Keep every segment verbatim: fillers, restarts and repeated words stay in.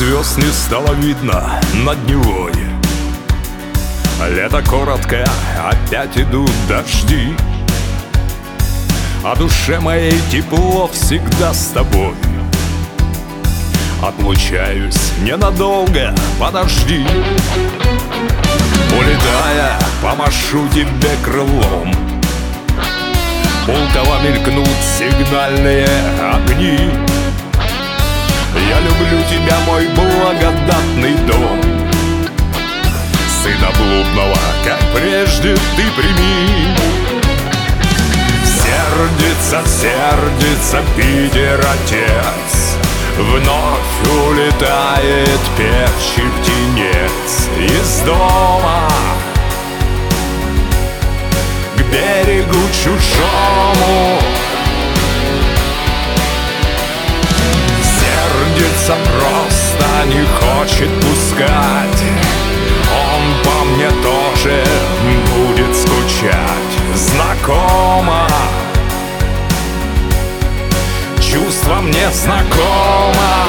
звезд не стало видно над Невой. Лето коротко, опять идут дожди, а душе моей тепло всегда с тобой. Отлучаюсь ненадолго, подожди. Улетая, помашу тебе крылом. Пулково мелькнут сигнальные огни. Я люблю тебя, мой благодатный дом. Сына блудного, как прежде, ты прими. Сердится, сердится Питер, отец. Вновь улетает певчий птенец из дома к берегу чужому. Сердится, просто не хочет пускать. Он по мне тоже будет скучать. Знакомо, чувство мне знакомо.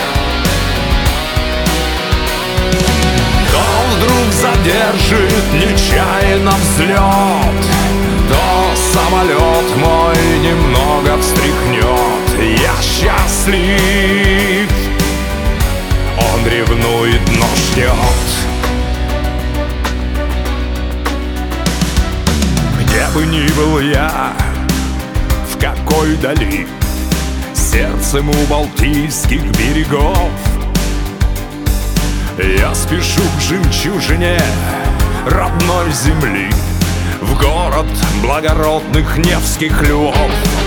То вдруг задержит нечаянно взлет, то самолет мой немного встряхнет. Я счастлив, он ревнует, но ждет. Где бы ни был я, в какой дали, сердцем у Балтийских берегов, я спешу к жемчужине родной земли, в город благородных невских львов.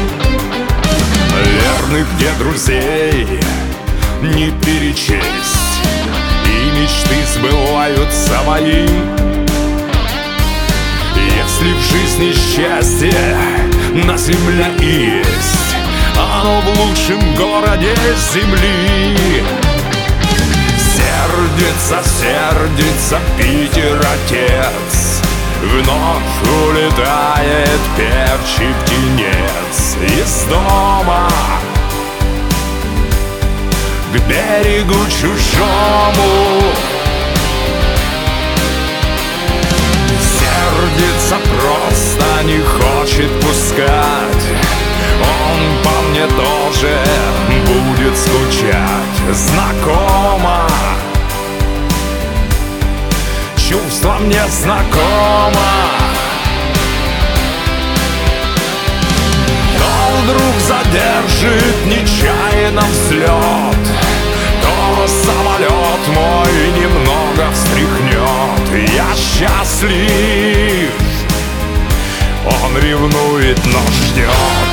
Верных где друзей не перечесть, и мечты сбываются мои. Если в жизни счастье на земле есть, оно в лучшем городе земли. Сердится, сердится Питер, отец. Вновь улетает певчий птенец из дома к берегу чужому. Сердится, просто не хочет пускать. Он по мне тоже будет скучать. Знакомо, чувство мне знакомо. То вдруг задержит нечаянно взлет, то самолет мой немного встряхнет. Я счастлив, он ревнует, но ждет.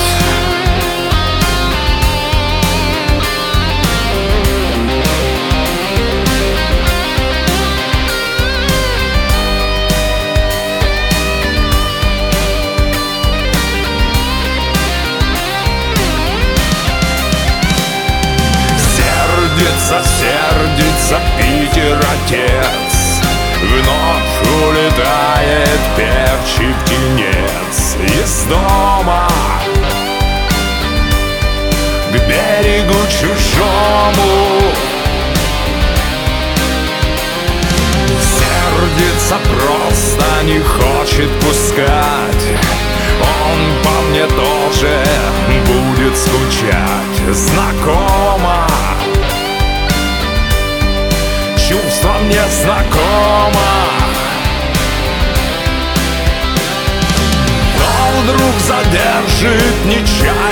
Сердится, сердится Питер, отец. Вновь улетает певчий птенец из дома к берегу чужому. Сердится, просто не хочет пускать. Он по мне тоже будет скучать. Знакомо, чувство мне знакомо. То вдруг задержит нечаянно